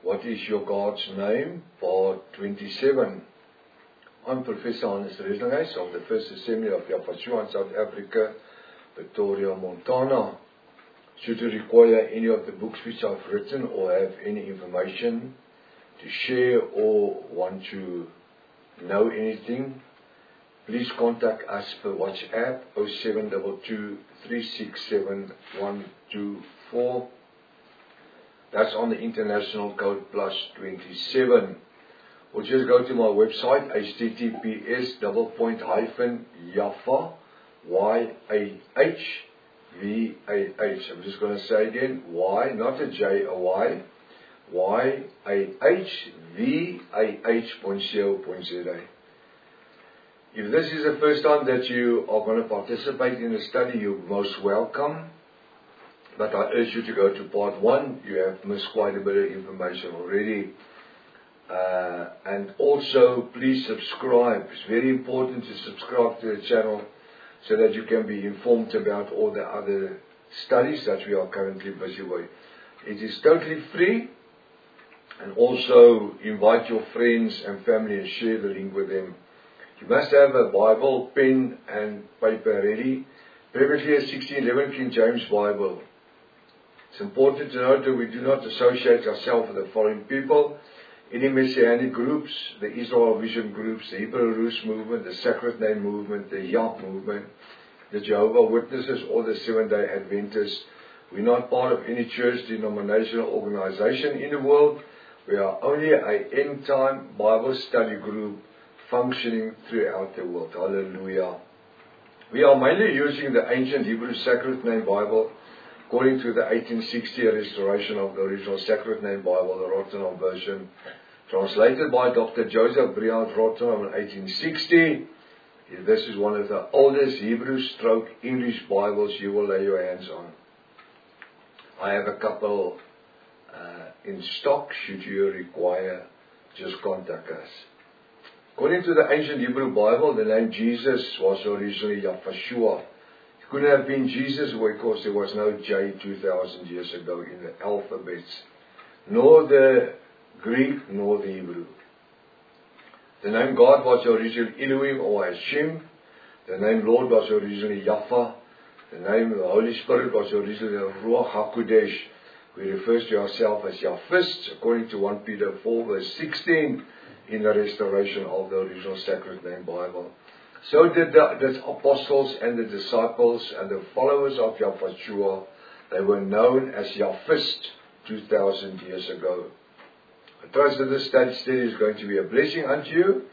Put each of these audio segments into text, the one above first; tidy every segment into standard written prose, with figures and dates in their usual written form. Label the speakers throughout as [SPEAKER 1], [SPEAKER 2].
[SPEAKER 1] What is your God's name? Part 27. I'm Professor Hannes Reslingeys of the First Assembly of Yafashua in South Africa, Victoria, Montana. Should you require any of the books which I've written or have any information to share or want to know anything, please contact us per WhatsApp 0722 367 124. That's on the international code +27. Or just go to my website https://Yaffa YAHVAH. I'm just going to say again, Y, not a J, a Y, YAHVAH.co.za. If this is the first time that you are going to participate in the study, you're most welcome. But I urge you to go to part 1. You have missed quite a bit of information already. And also, please subscribe. It's very important to subscribe to the channel so that you can be informed about all the other studies that we are currently busy with. It is totally free. And also, invite your friends and family and share the link with them. You must have a Bible, pen and paper ready. Preferably a 1611 King James Bible. It's important to note that we do not associate ourselves with the following people: any Messianic groups, the Israel Vision groups, the Hebrew Roots movement, the Sacred Name movement, the Yah movement, the Jehovah's Witnesses, or the Seventh-day Adventists. We're not part of any church, denominational organization in the world. We are only an end-time Bible study group functioning throughout the world. Hallelujah. We are mainly using the ancient Hebrew Sacred Name Bible, according to the 1860 restoration of the original Sacred Name Bible, the Rotterdam version, translated by Dr. Joseph Briand Rotterdam in 1860. This is one of the oldest Hebrew/English Bibles you will lay your hands on. I have a couple in stock. Should you require, just contact us. According to the ancient Hebrew Bible, the name Jesus was originally Yafashua. It couldn't have been Jesus because there was no J 2,000 years ago in the alphabets, nor the Greek nor the Hebrew. The name God was originally Elohim or Hashem. The name Lord was originally Yaffa. The name of the Holy Spirit was originally Ruach HaKodesh. We refer to ourselves as Yahvists, according to 1 Peter 4 verse 16, in the restoration of the original Sacred Name Bible. So did the apostles and the disciples and the followers of Yahshua. They were known as Yahvist 2,000 years ago. I trust that this study is going to be a blessing unto you.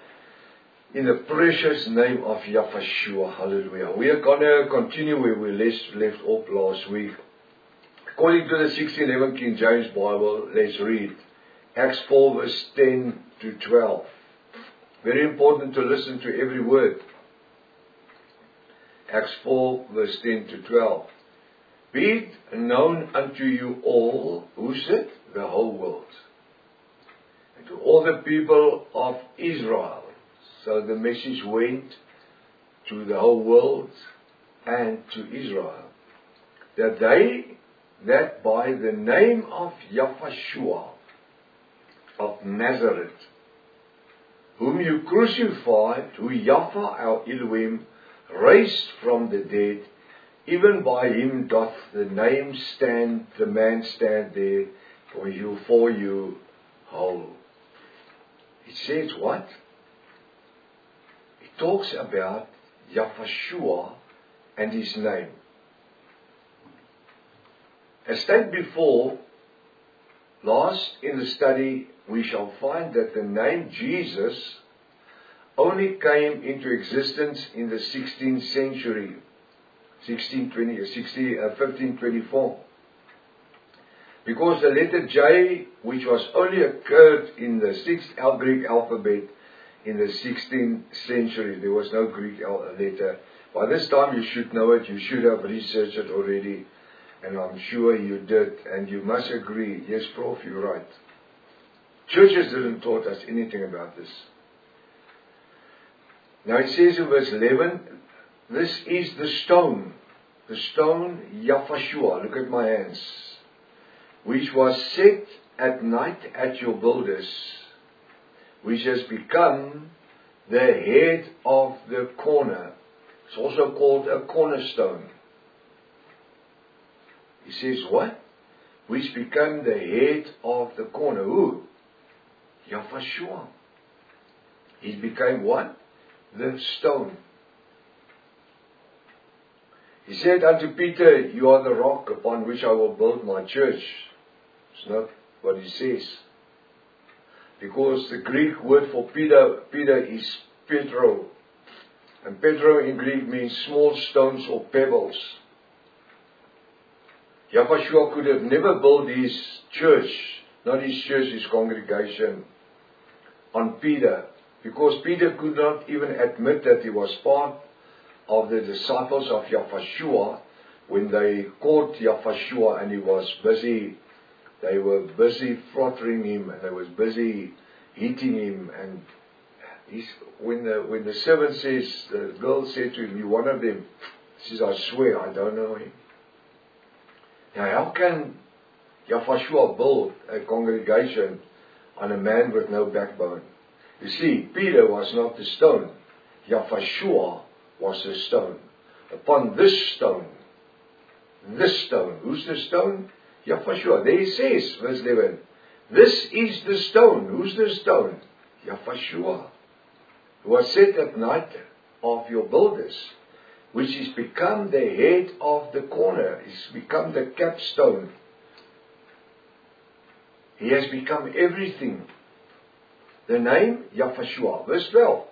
[SPEAKER 1] In the precious name of Yahshua. Hallelujah. We are going to continue where we left off last week. According to the 1611 King James Bible, let's read Acts 4 verse 10 to 12. Very important to listen to every word. Acts 4 verse 10 to 12. Be it known unto you all, who's it? The whole world. And to all the people of Israel. So the message went to the whole world and to Israel. That by the name of Yahshua of Nazareth, whom you crucified, who Yahweh our Elohim raised from the dead, even by him doth the man stand there for you whole. It says what? It talks about Yahshua and his name. As stated before, last in the study, we shall find that the name Jesus only came into existence in the 16th century, 1524. Because the letter J, which was only occurred in the 6th Greek alphabet in the 16th century, there was no Greek letter. By this time you should know it, you should have researched it already, and I'm sure you did, and you must agree, yes, Prof, you're right. Churches didn't taught us anything about this. Now it says in verse 11, this is the stone Yahshua, look at my hands, which was set at night at your builders, which has become the head of the corner. It's also called a cornerstone. He says what? Which became the head of the corner. Who? Yahushua. He became what? The stone. He said unto Peter, you are the rock upon which I will build my church. It's not what he says. Because the Greek word for Peter is Petro. And Petro in Greek means small stones or pebbles. Yahushua could have never built his church, not his church, his congregation, on Peter. Because Peter could not even admit that he was part of the disciples of Yahushua when they caught Yahushua and he was busy. They were busy flattering him and they was busy hitting him. And when the servant says, the girl said to him, you one of them? He says, I swear I don't know him. Now how can Yahushua build a congregation on a man with no backbone? You see, Peter was not the stone. Yahushua was the stone. Upon this stone, who's the stone? Yahushua. There he says, verse 11, this is the stone. Who's the stone? Yahushua. Who was set at night of your builders, which is become the head of the corner. He's become the capstone. He has become everything. The name Yahushua. Verse 12.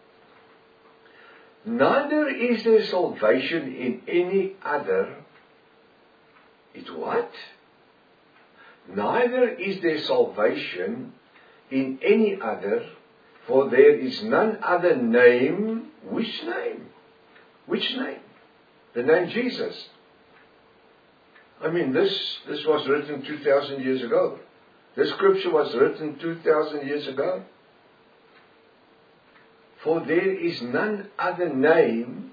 [SPEAKER 1] Neither is there salvation in any other. It's what? Neither is there salvation in any other, for there is none other name. Which name? Which name? The name Jesus. I mean, this was written 2,000 years ago. This scripture was written 2,000 years ago. For there is none other name.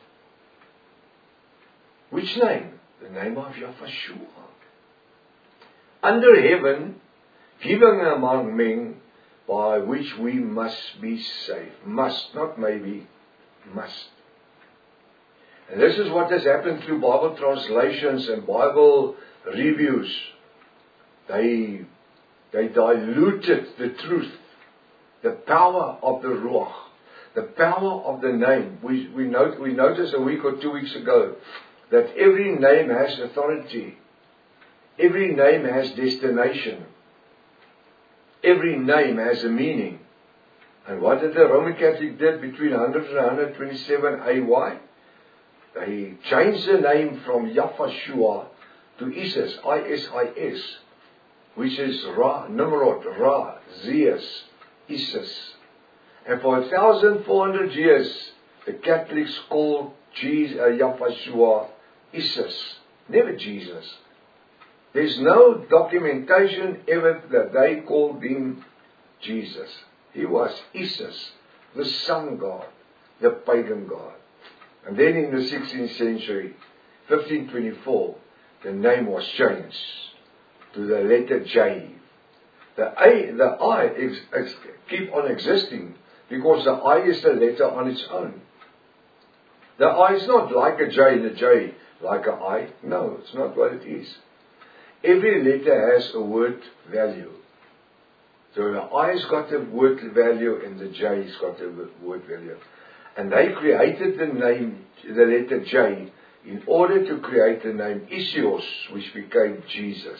[SPEAKER 1] Which name? The name of Yahushua. Under heaven, given among men, by which we must be saved. Must, not maybe, must. And this is what has happened through Bible translations and Bible reviews. They diluted the truth, the power of the Ruach, the power of the name. We noticed a week or 2 weeks ago that every name has authority. Every name has destination. Every name has a meaning. And what did the Roman Catholic did between 100 and 127 AY? They changed the name from Yahushua to Isis, I-S-I-S, which is Ra, Nimrod, Ra, Zeus, Isis. And for 1,400 years, the Catholics called Yahushua Isis, never Jesus. There's no documentation ever that they called him Jesus. He was Isis, the sun god, the pagan god. And then in the 16th century, 1524, the name was changed to the letter J. The I keep on existing because the I is the letter on its own. The I is not like a J, the J like a I. No, it's not what it is. Every letter has a word value. So the I's got a word value and the J's got a word value. And they created the name, the letter J, in order to create the name Isios, which became Jesus.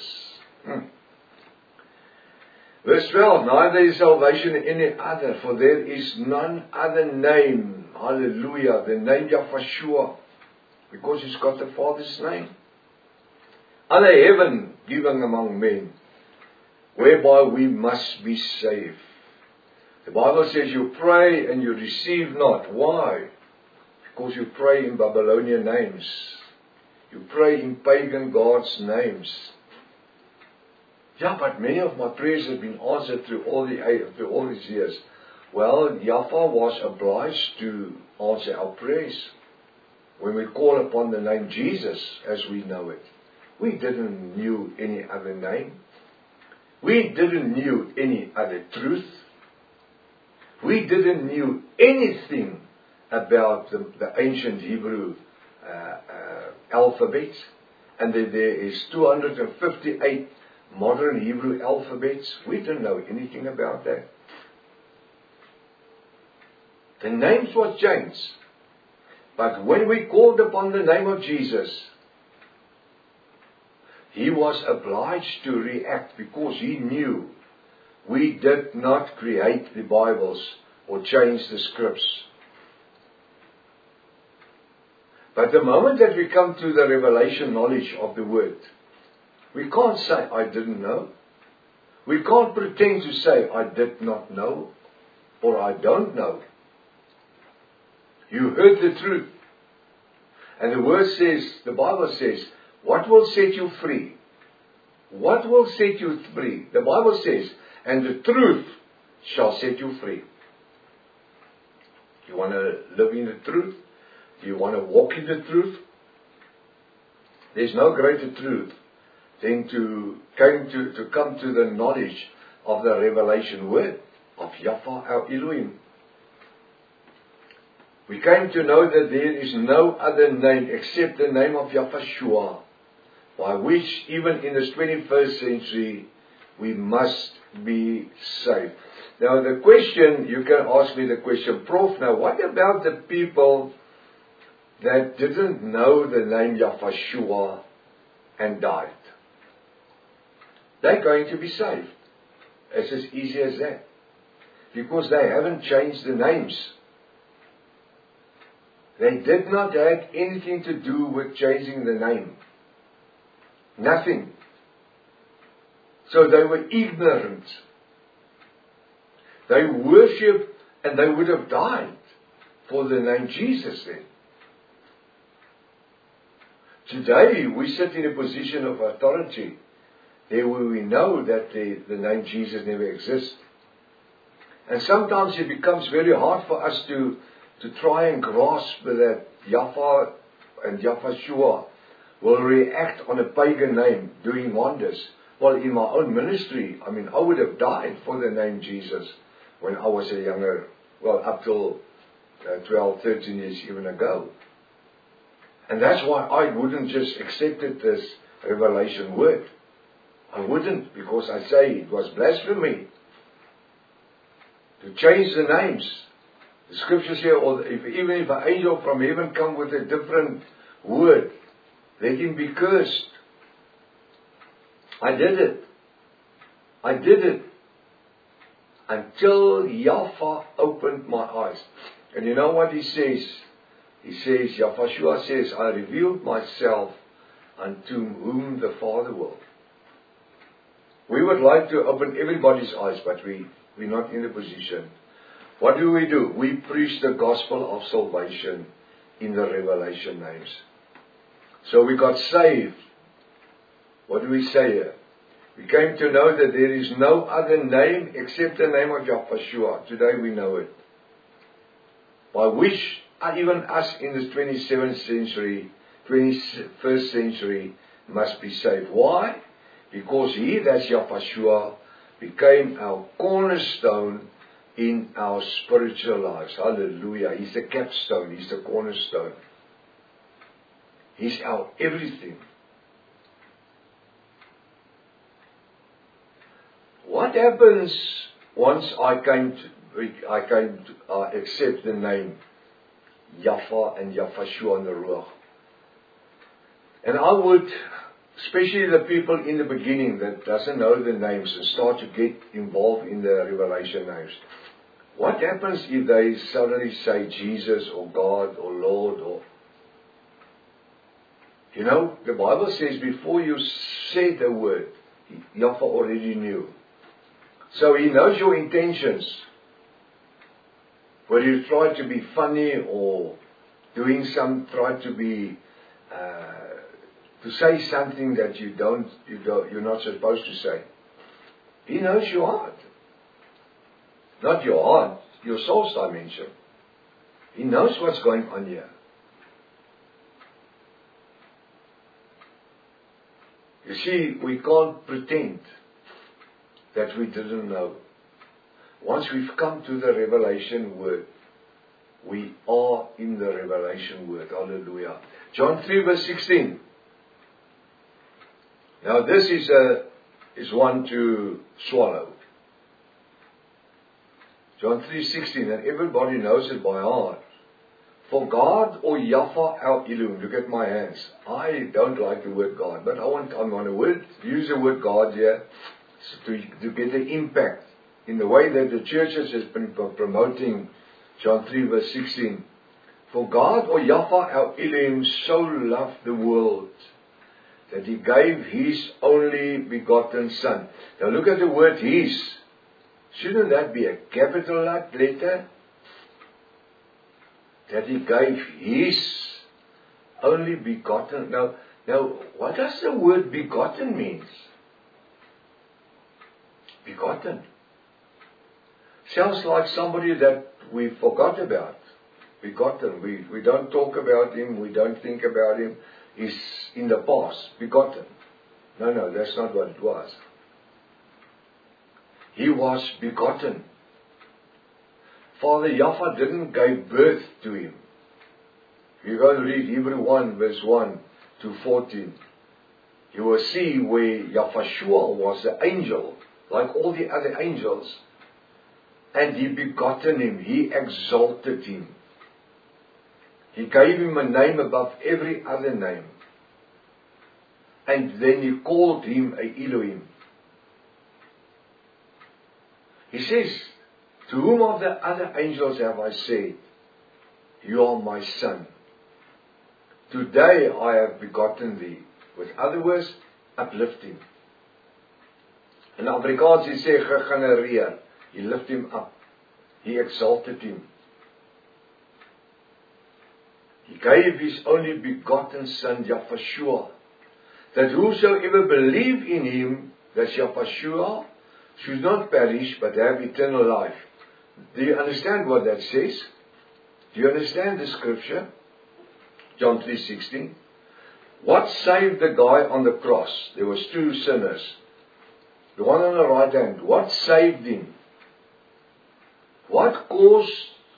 [SPEAKER 1] Verse 12, neither is salvation in any other, for there is none other name. Hallelujah. The name Yahushua, because he's got the Father's name. Under heaven given among men, whereby we must be saved. The Bible says you pray and you receive not. Why? Because you pray in Babylonian names. You pray in pagan gods' names. Yeah, but many of my prayers have been answered through all these years. Well, Yahweh was obliged to answer our prayers when we call upon the name Jesus as we know it. We didn't know any other name. We didn't knew any other truth. We didn't knew anything about the ancient Hebrew alphabets, and that there is 258 modern Hebrew alphabets. We didn't know anything about that. The names were changed. But when we called upon the name of Jesus, he was obliged to react because he knew we did not create the Bibles or change the scripts. But the moment that we come to the revelation knowledge of the Word, we can't say, I didn't know. We can't pretend to say, I did not know, or I don't know. You heard the truth. And the Word says, the Bible says, what will set you free? What will set you free? The Bible says, and the truth shall set you free. You want to live in the truth? Do you want to walk in the truth? There's no greater truth than to come to the knowledge of the revelation word of Yahweh our Elohim. We came to know that there is no other name except the name of Yahshua, by which even in this 21st century we must be saved. Now the question, you can ask me the question, Prof, now what about the people that didn't know the name Yahshua and died? They're going to be saved. It's as easy as that. Because they haven't changed the names. They did not have anything to do with changing the name. Nothing. So they were ignorant. They worshipped and they would have died for the name Jesus then. Today we sit in a position of authority there where we know that the name Jesus never exists. And sometimes it becomes very hard for us to try and grasp that Yahweh and Yahshua will react on a pagan name doing wonders. Well, in my own ministry, I would have died for the name Jesus when I was a younger, up till 12, 13 years even ago. And that's why I wouldn't just accepted this revelation word. I wouldn't, because I say it was blasphemy to change the names. The scriptures here, even if an angel from heaven come with a different word, let him be cursed. I did it. Until Yahweh opened my eyes. And you know what he says? He says, Yahshua says, I revealed myself unto whom the Father will. We would like to open everybody's eyes, but we're not in a position. What do? We preach the gospel of salvation in the revelation names. So we got saved. What do we say here? We came to know that there is no other name except the name of Yahshua. Today we know it. By which even us in this 21st century must be saved. Why? Because he, that's Yahshua, became our cornerstone in our spiritual lives. Hallelujah. He's the capstone. He's the cornerstone. He's our everything. What happens once I accept the name Yahweh and Yahshua and the Ruach? And I would, especially the people in the beginning that doesn't know the names and start to get involved in the revelation names. What happens if they suddenly say Jesus or God or Lord or... the Bible says before you said the word, Yahweh already knew. So he knows your intentions. Whether you try to be funny or try to be, to say something that you're not supposed to say. He knows your heart. Not your heart, your soul's dimension. He knows what's going on here. You see, we can't pretend that we didn't know. Once we've come to the revelation word, we are in the revelation word. Hallelujah. John 3 verse 16. Now this is one to swallow. John 3:16, and everybody knows it by heart. For God, or Yahweh our Elohim, look at my hands. I don't like the word God, but I want to use the word God here to get the impact in the way that the churches has been promoting John 3 verse 16. For God, or Yahweh our Elohim, so loved the world that He gave His only begotten Son. Now look at the word His. Shouldn't that be a capital letter? That He gave His only begotten. Now, what does the word begotten means? Begotten. Sounds like somebody that we forgot about. Begotten. We don't talk about Him. We don't think about Him. He's in the past. Begotten. No, that's not what it was. He was begotten. Father Yahweh didn't give birth to Him. You go and read Hebrew 1 verse 1 to 14. You will see where Yahshua was the angel, like all the other angels. And He begotten Him. He exalted Him. He gave Him a name above every other name. And then He called Him a Elohim. He says, to whom of the other angels have I said, you are my son. Today I have begotten thee. With other words, uplifting. In Afrikaans he sê gegenereer. He lift him up. He exalted him. He gave His only begotten Son, Yahshua, that whosoever believe in Him, that's Yahshua, should not perish but have eternal life. Do you understand what that says? Do you understand the scripture? John 3:16. What saved the guy on the cross? There was two sinners. The one on the right hand. What saved him? What caused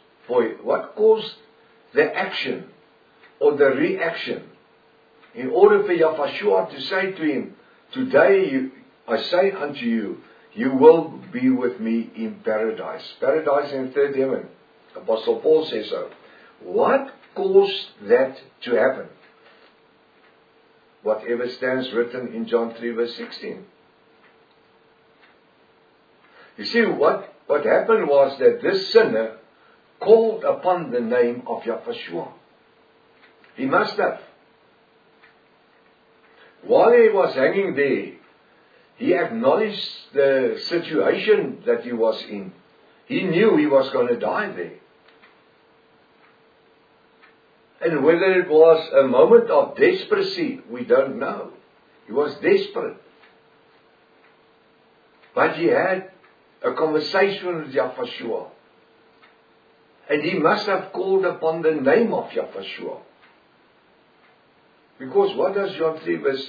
[SPEAKER 1] the action or the reaction? In order for Yahshua to say to him, today I say unto you, you will be with me in paradise. Paradise in third heaven. Apostle Paul says so. What caused that to happen? Whatever stands written in John 3 verse 16. You see, what happened was that this sinner called upon the name of Yahshua. He must have. While he was hanging there, he acknowledged the situation that he was in. He knew he was going to die there. And whether it was a moment of desperation, we don't know. He was desperate. But he had a conversation with Yahshua. And he must have called upon the name of Yahshua. Because what does John 3 verse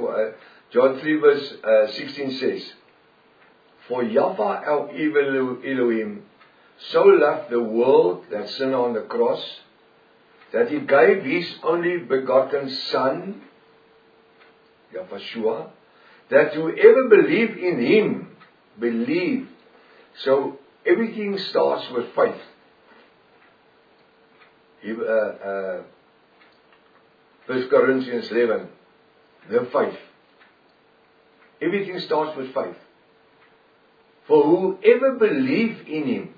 [SPEAKER 1] 16 says? For Yahweh our Elohim so loved the world, that sinner on the cross, that He gave His only begotten Son, Yahshua, that whoever believe in Him, believe. So everything starts with faith. 1 Corinthians 11, the faith. Everything starts with faith. For whoever believe in Him,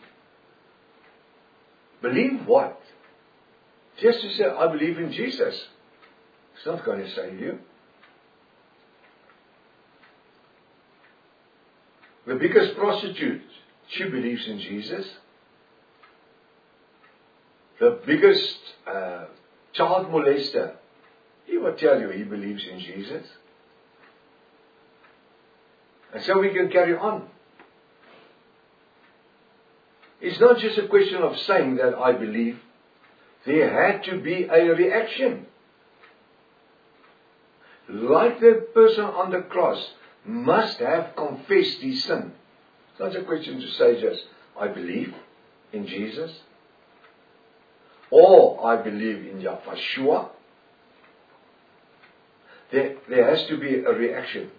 [SPEAKER 1] believe what? Just to say, I believe in Jesus. It's not going to save you. The biggest prostitute, she believes in Jesus. The biggest child molester, he will tell you he believes in Jesus. And so we can carry on. It's not just a question of saying that I believe. There had to be a reaction. Like the person on the cross must have confessed his sin. It's not a question to say just, I believe in Jesus, or I believe in Yahshua. There has to be a reaction.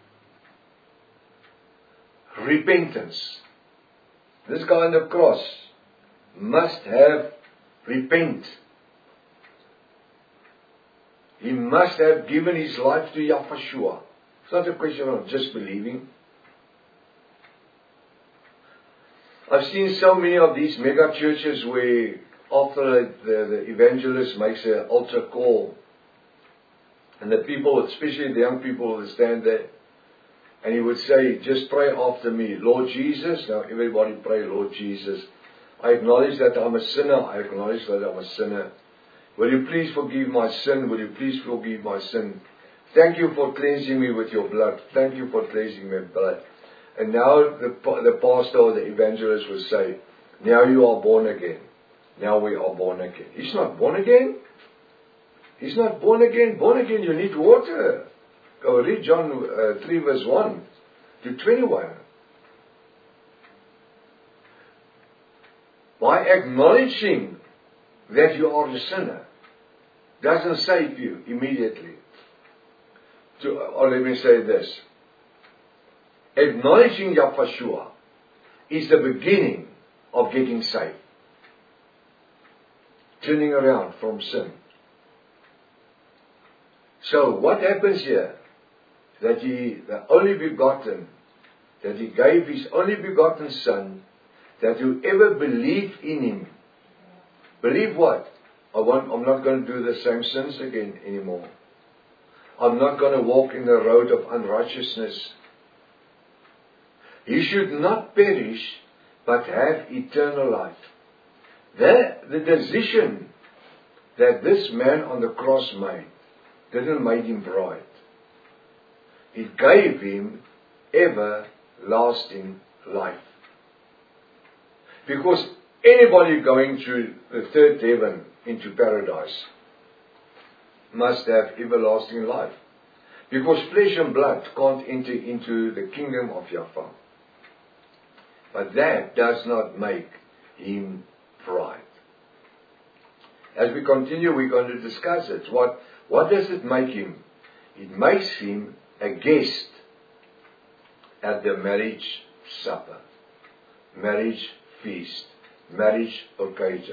[SPEAKER 1] Repentance. This guy on the cross must have repent. He must have given his life to Yahshua. It's not a question of just believing. I've seen so many of these mega churches where after the evangelist makes an altar call, and the people, especially the young people, will stand there, and he would say, just pray after me, Lord Jesus. Now everybody pray, Lord Jesus. I acknowledge that I'm a sinner. I acknowledge that I'm a sinner. Will you please forgive my sin? Will you please forgive my sin? Thank you for cleansing me with your blood. Thank you for cleansing my blood. And now the pastor or the evangelist will say, now you are born again. Now we are born again. He's not born again. He's not born again. Born again, you need water. Go read John 3 verse 1 to 21. By acknowledging that you are a sinner doesn't save you immediately. Or let me say this. Acknowledging Yahshua is the beginning of getting saved. Turning around from sin. So what happens here? That the only begotten, that he gave his only begotten Son, that whoever believe in him, believe what? I'm not going to do the same sins again anymore. I'm not going to walk in the road of unrighteousness. He should not perish, but have eternal life. The decision that this man on the cross made didn't make him right. It gave him everlasting life. Because anybody going through the third heaven into paradise must have everlasting life. Because flesh and blood can't enter into the kingdom of Yahweh. But that does not make him right. As we continue, we're going to discuss it. What does it make him? It makes him a guest at the marriage supper, marriage feast, marriage occasion.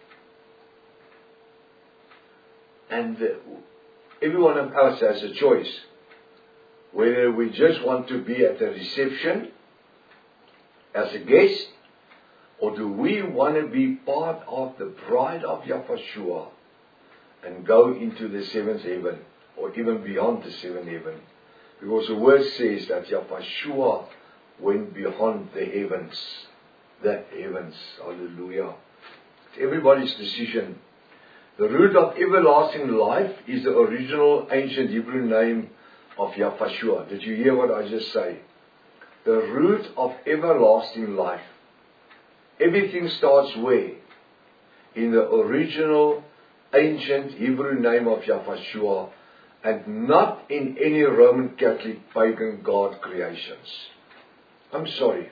[SPEAKER 1] And every one of us has a choice. Whether we just want to be at the reception as a guest, or do we want to be part of the bride of Yahshua and go into the seventh heaven, or even beyond the seventh heaven? Because the word says that Yahshua went beyond the heavens. The heavens. Hallelujah. It's everybody's decision. The root of everlasting life is the original ancient Hebrew name of Yahshua. Did you hear what I just said? The root of everlasting life. Everything starts where? In the original ancient Hebrew name of Yahshua, and not in any Roman Catholic pagan god creations. I'm sorry.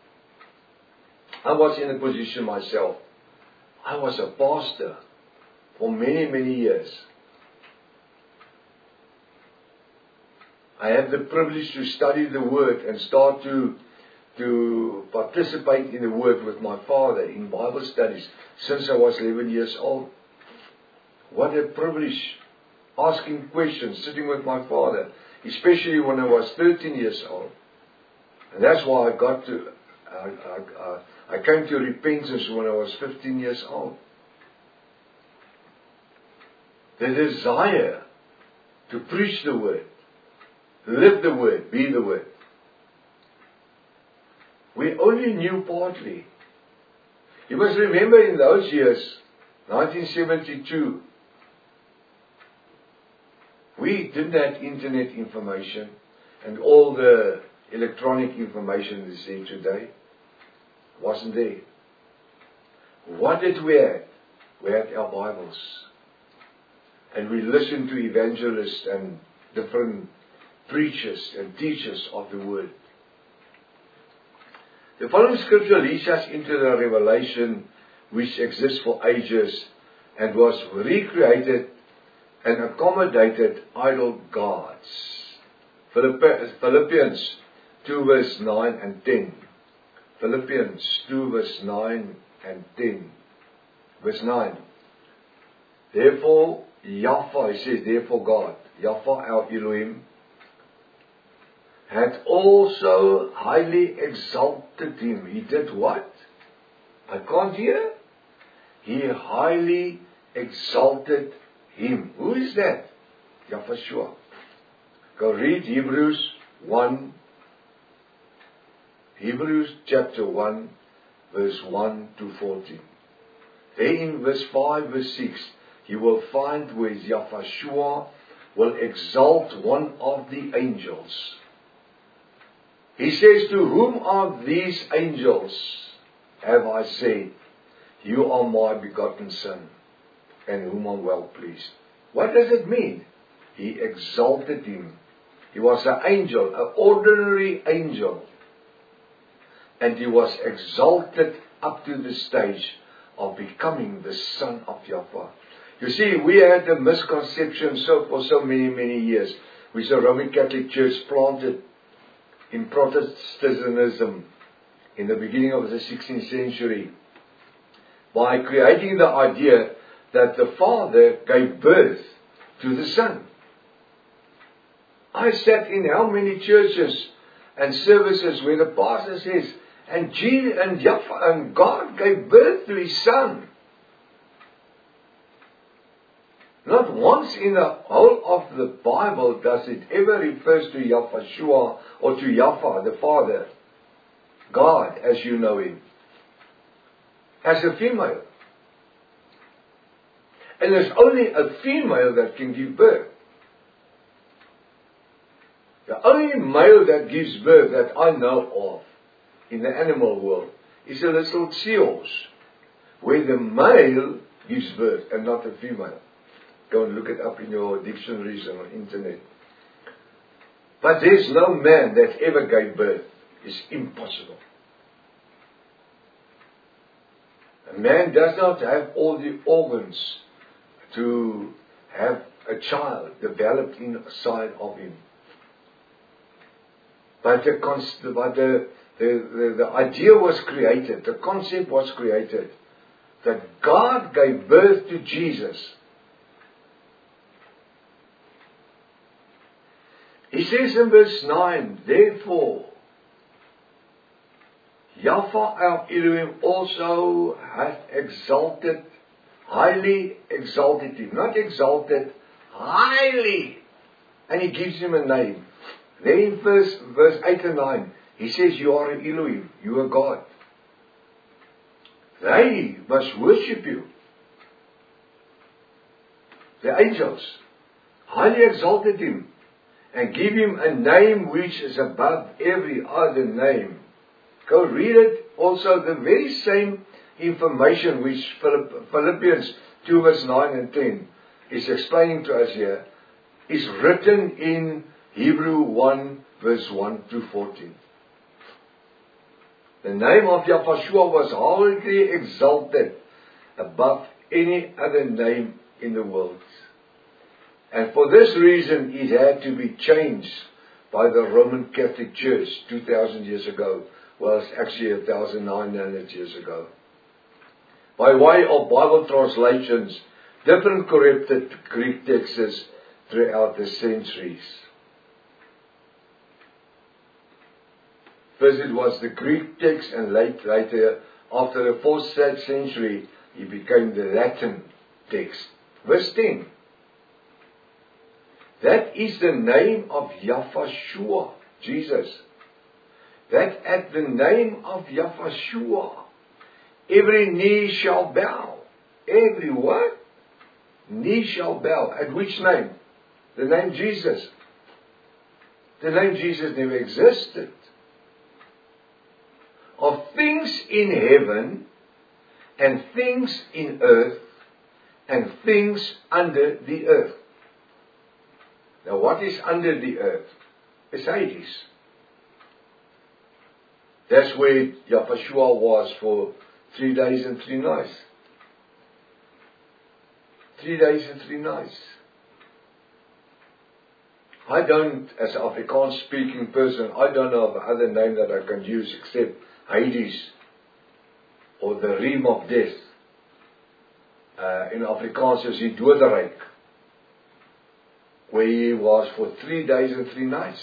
[SPEAKER 1] I was in a position myself. I was a pastor for many, many years. I had the privilege to study the Word and start to participate in the Word with my father in Bible studies since I was 11 years old. What a privilege, asking questions, sitting with my father, especially when I was 13 years old. And that's why I came to repentance when I was 15 years old. The desire to preach the Word, live the Word, be the Word. We only knew partly. You must remember in those years, 1972, we didn't have internet information and all the electronic information we see today. Wasn't there. What did we have? We had our Bibles. And we listened to evangelists and different preachers and teachers of the Word. The following scripture leads us into the revelation which exists for ages and was recreated and accommodated idol gods. Philippians 2 verse 9 and 10. Philippians 2 verse 9 and 10. Verse 9. Therefore, Yahweh, he says, therefore God, Yahweh our Elohim, had also highly exalted him. He did what? I can't hear. He highly exalted him. Who is that? Yahweh. Go read Hebrews 1. Hebrews chapter 1, verse 1 to 14. There in verse 5, verse 6, you will find where Yahweh will exalt one of the angels. He says, to whom are these angels, have I said, you are my begotten Son, and whom I'm well pleased. What does it mean? He exalted him. He was an angel, an ordinary angel. And he was exalted up to the stage of becoming the Son of Yahweh. You see, we had a misconception for so many years, which the Roman Catholic Church planted in Protestantism in the beginning of the 16th century by creating the idea that the Father gave birth to the Son. I sat in how many churches and services where the pastor says, and Yahweh and God gave birth to His Son. Not once in the whole of the Bible does it ever refer to Yahweh or to Yahweh, the Father, God as you know Him, as a female. And there's only a female that can give birth. The only male that gives birth that I know of in the animal world is a little seals, where the male gives birth and not the female. Go and look it up in your dictionaries and on internet. But there's no man that ever gave birth. It's impossible. A man does not have all the organs to have a child developed inside of him. But the idea was created, the concept was created, that God gave birth to Jesus. He says in verse 9, therefore, Yahweh our Elohim also hath exalted, highly exalted him. Not exalted, highly. And he gives him a name. Then in verse 8 and 9, he says, you are an Elohim, you are God. They must worship you. The angels highly exalted him and give him a name which is above every other name. Go read it. Also the very same information which Philippians 2 verse 9 and 10 is explaining to us here is written in Hebrew 1 verse 1 to 14. The name of Yahweh was highly exalted above any other name in the world. And for this reason it had to be changed by the Roman Catholic Church 2,000 years ago. Well, it's actually 1,900 years ago. By way of Bible translations, different corrupted Greek texts throughout the centuries. First it was the Greek text, and later, after the 4th century, it became the Latin text. Verse 10. That is the name of Yahweh, Jesus. That at the name of Yahweh, every knee shall bow. Every what? Knee shall bow. At which name? The name Jesus. The name Jesus never existed. Of things in heaven, and things in earth, and things under the earth. Now what is under the earth? It's Hades. That's where Yahushua was for 3 days and 3 nights. 3 days and 3 nights. I don't, as an Afrikaans speaking person, I don't know of other name that I can use except Hades or the realm of death. In Afrikaans is die doderyk, where he was for 3 days and 3 nights.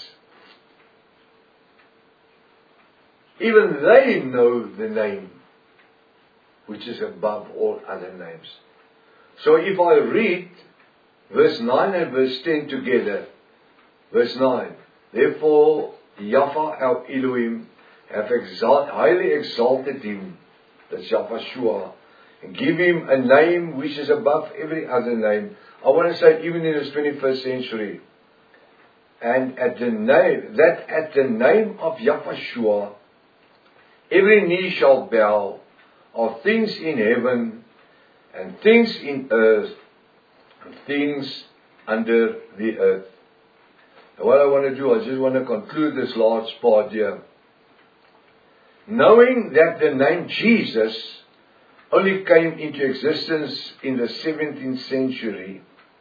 [SPEAKER 1] Even they know the name which is above all other names. So if I read verse 9 and verse 10 together, verse 9, therefore Yahweh our Elohim have highly exalted him, that's Yahushua, and give him a name which is above every other name. I want to say even in this 21st century. And at the name of Yahushua, every knee shall bow, of things in heaven, and things in earth, and things under the earth. And what I want to do, I just want to conclude this last part here. Knowing that the name Jesus only came into existence in the 17th century,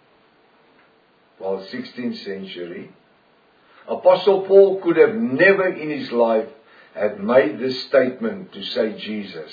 [SPEAKER 1] 16th century, Apostle Paul could have never in his life have made this statement to say Jesus.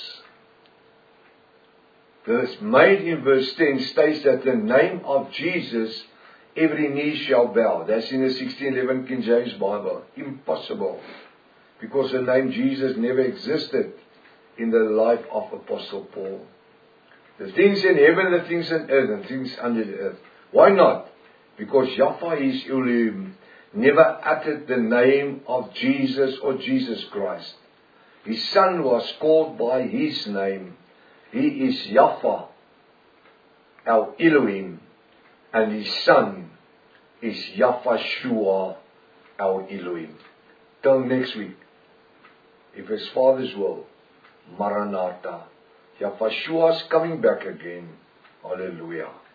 [SPEAKER 1] This made in verse 10 states that the name of Jesus, every knee shall bow. That's in the 1611 King James Bible. Impossible. Because the name Jesus never existed in the life of Apostle Paul. The things in heaven, the things on earth, and things under the earth. Why not? Because Yahweh is Elohim never uttered the name of Jesus or Jesus Christ. His Son was called by His name. He is Yahweh, our Elohim, and His Son is Yahushua, our Elohim. Till next week, if His Father's will, Maranatha. Yahushua is coming back again. Hallelujah.